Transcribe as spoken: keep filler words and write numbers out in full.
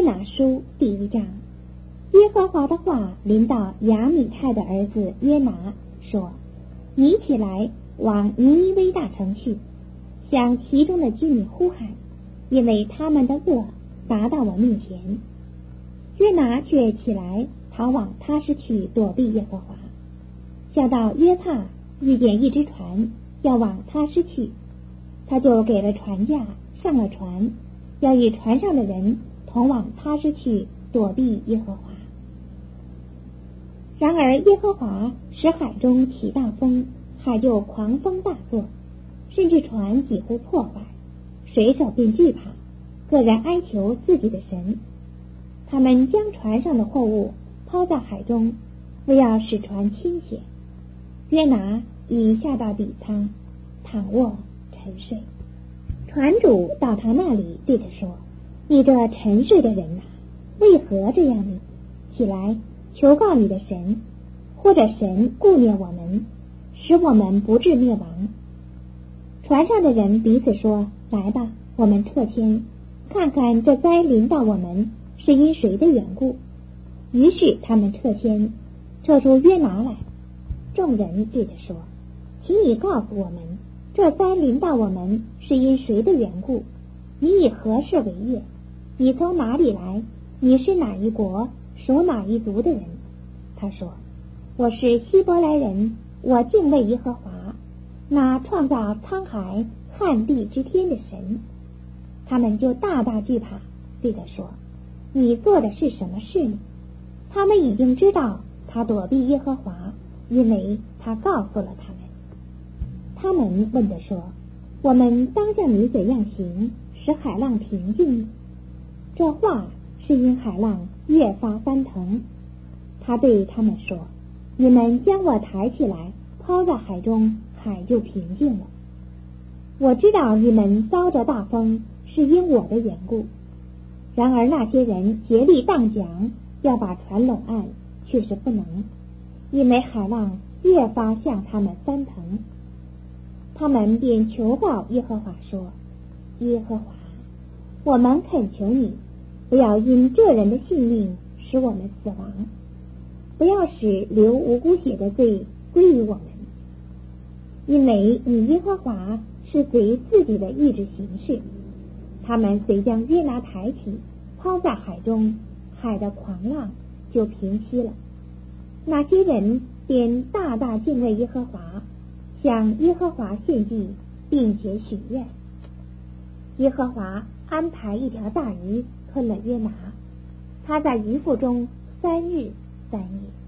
拿书第一章。耶和华的话临到亚米泰的儿子约拿，说：你起来往尼尼微大城去，向其中的居民呼喊，因为他们的恶达到我面前。约拿却起来逃往他施去躲避耶和华，下到约帕遇见一只船要往他施去，他就给了船价，上了船，要与船上的人同往他施去躲避耶和华。然而耶和华使海中起大风，海就狂风大作，甚至船几乎破坏，水手便惧怕，个人哀求自己的神。他们将船上的货物抛在海中，为要使船倾斜。约拿已下到底舱，躺卧沉睡。船主到他那里，对他说：你这沉睡的人哪，为何这样呢？起来，求告你的神，或者神顾念我们，使我们不致灭亡。船上的人彼此说：来吧，我们撤迁，看看这灾临到我们是因谁的缘故。于是他们撤迁，撤出约拿来。众人对他说：请你告诉我们，这灾临到我们是因谁的缘故？你以何事为业？你从哪里来？你是哪一国，属哪一族的人？他说：我是希伯来人，我敬畏耶和华，那创造沧海旱地之天的神。他们就大大惧怕，对他说：你做的是什么事呢？他们已经知道他躲避耶和华，因为他告诉了他们。他们问他说：我们当向你怎样行，使海浪平静呢？这话是因海浪越发翻腾。他对他们说：你们将我抬起来，抛在海中，海就平静了。我知道你们遭着大风是因我的缘故。然而那些人竭力荡桨，要把船拢岸，却是不能，因为海浪越发向他们翻腾。他们便求告耶和华说：耶和华，我们恳求你，不要因这人的性命使我们死亡，不要使流无辜血的罪归于我们，因为你耶和华是随自己的意志行事。他们遂将约拿抬起，抛在海中，海的狂浪就平息了。那些人便大大敬畏耶和华，向耶和华献祭，并且许愿。耶和华安排一条大鱼吞了约拿，他在鱼腹中三日三夜。